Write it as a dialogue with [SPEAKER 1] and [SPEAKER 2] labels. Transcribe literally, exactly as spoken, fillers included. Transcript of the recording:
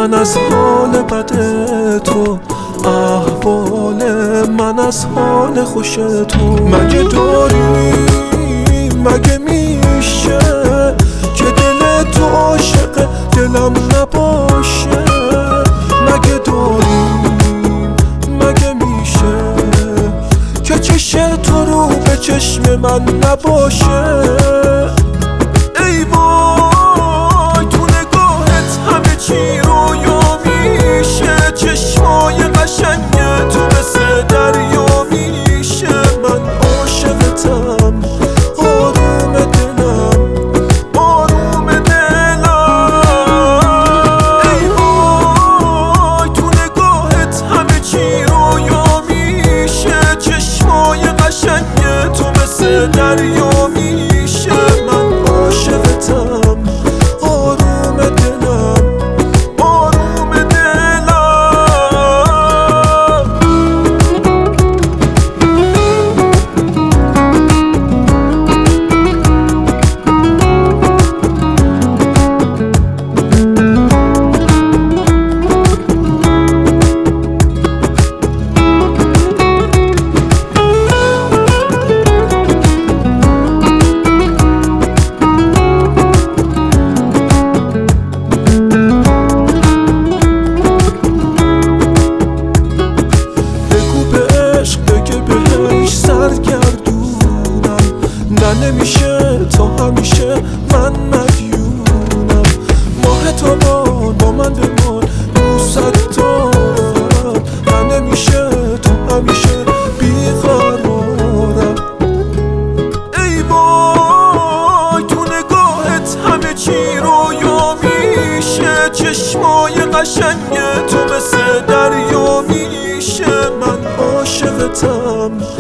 [SPEAKER 1] من از حال بد تو، احوال من از حال خوش تو. مگه داری مگه میشه که دل تو عاشق دلم نباشه؟ مگه داریم مگه میشه که چشم تو رو به چشم من نباشه؟ ای وای تو نگاهت همه چی رویا میشه، چشمای قشنگ تو مثل دریا میشه. من عاشقتم آروم دلم آروم دلم. ای وای تو نگاهت همه چی رویا میشه، چشمای قشنگ تو مثل دریا میشه. من عاشقتم آروم دلم آروم دلم. نه نمیشه تا همیشه من مدیونم، ماه تا بار با من بمان دوست دارم. نه نمیشه تا همیشه بیقرارم. ای وای تو نگاهت همه چی رویا میشه، چشمای قشنگ تو مثل دریا میشه. من عاشقتم